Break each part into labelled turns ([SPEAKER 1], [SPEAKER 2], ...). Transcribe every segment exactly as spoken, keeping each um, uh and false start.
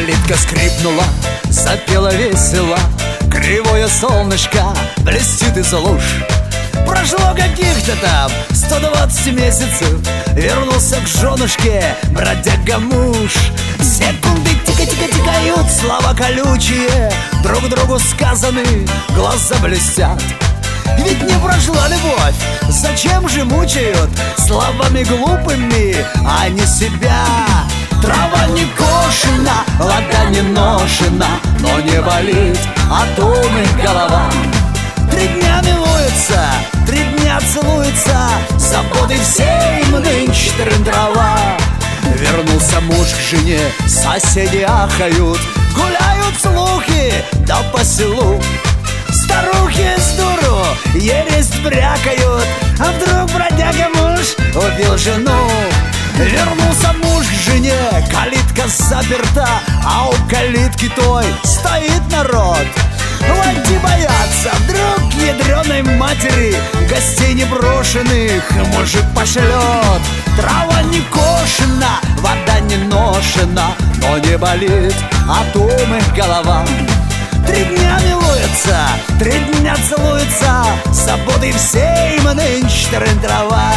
[SPEAKER 1] Калитка скрипнула, запела весело, кривое солнышко блестит из луж. Прошло каких-то там сто двадцать месяцев, вернулся к женушке бродяга-муж. Секунды тика-тика-тикают, слова колючие, друг другу сказаны, глаза блестят. Ведь не прошла любовь, зачем же мучают словами глупыми они себя? Трава не кошена, вода не ношена, но не болит от умных голова. Три дня милуется, три дня целуется, заботы всей им нынче трава. Вернулся муж к жене, соседи ахают, гуляют слухи, да по селу. Старухи с дуру ересть брякают, а вдруг бродяга-муж убил жену. Вернулся муж к жене, калитка заперта, а у калитки той стоит народ. Войти боятся, вдруг ядреной матери гостей непрошенных мужик пошлет. Трава не кошена, вода не ношена, но не болит от умных голова. Три дня милуется, три дня целуется, заботы всей им нынче трава.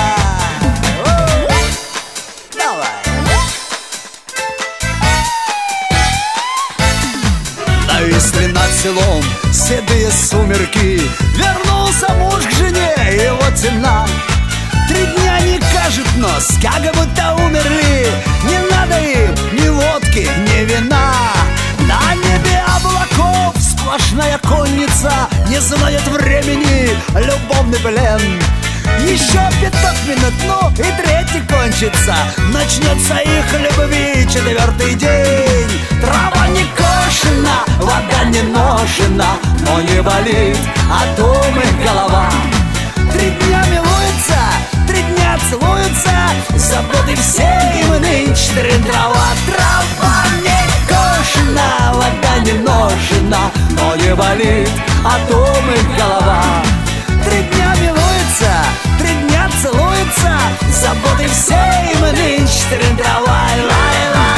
[SPEAKER 1] Нависли над селом седые сумерки, вернулся муж к жене, его темна. Три дня не кажет нос, как будто умерли, не надо им ни водки, ни вина. На небе облаков сплошная конница, не знает времени любовный плен. Еще пяток минут, ну и третий кончится, начнется их любви четвертый день. Трава не кошена, вода не ношена, но не болит от умных голова. Три дня милуется, три дня целуется, заботы всей им нынче трава. Трава не кошена, вода не ношена, но не болит от умных голова. Три дня милуется, три дня целуется, заботы всей им нынче трава.